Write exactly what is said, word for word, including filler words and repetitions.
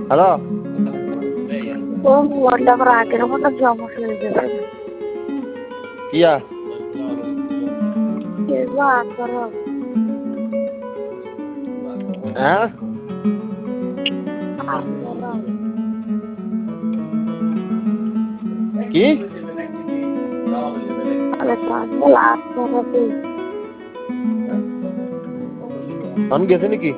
hello ও মোবাইলটা আবার আগের মতো সমস্যা হয়ে যাবে কিয়া হ্যাঁ কি লাস্ট আমি গেছে নাকি